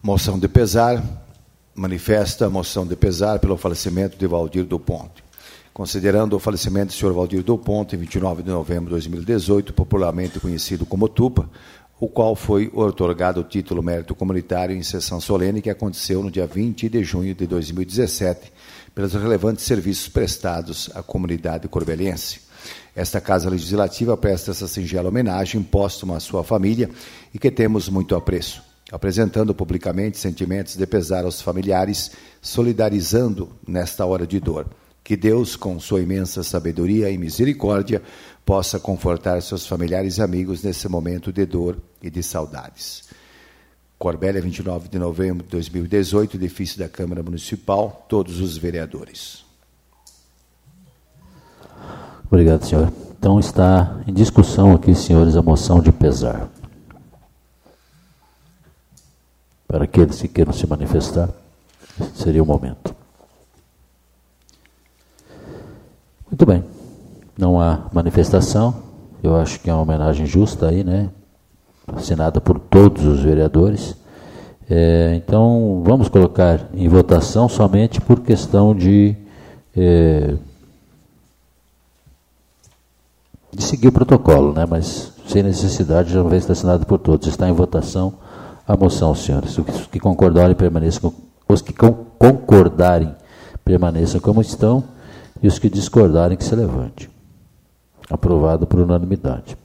Moção de pesar. Manifesta a moção de pesar pelo falecimento de Valdir do Ponte. Considerando o falecimento do senhor Valdir do Ponte, em 29 de novembro de 2018, popularmente conhecido como Tupa, o qual foi outorgado o título mérito comunitário em sessão solene que aconteceu no dia 20 de junho de 2017, pelos relevantes serviços prestados à comunidade corbelense. Esta Casa Legislativa presta essa singela homenagem póstuma à sua família e que temos muito apreço, apresentando publicamente sentimentos de pesar aos familiares, solidarizando nesta hora de dor. Que Deus, com sua imensa sabedoria e misericórdia, possa confortar seus familiares e amigos nesse momento de dor e de saudades. Corbélia, 29 de novembro de 2018, edifício da Câmara Municipal, todos os vereadores. Obrigado, senhor. Então está em discussão aqui, senhores, a moção de pesar. Para aqueles que queiram se manifestar, seria o momento. Muito bem. Não há manifestação. Eu acho que é uma homenagem justa aí, né? Assinada por todos os vereadores. Então, vamos colocar em votação somente por questão de seguir o protocolo, né? Mas sem necessidade, já vai estar assinado por todos. Está em votação a moção, senhores. Os que concordarem permaneçam, os que concordarem permaneçam como estão e os que discordarem que se levante. Aprovado por unanimidade.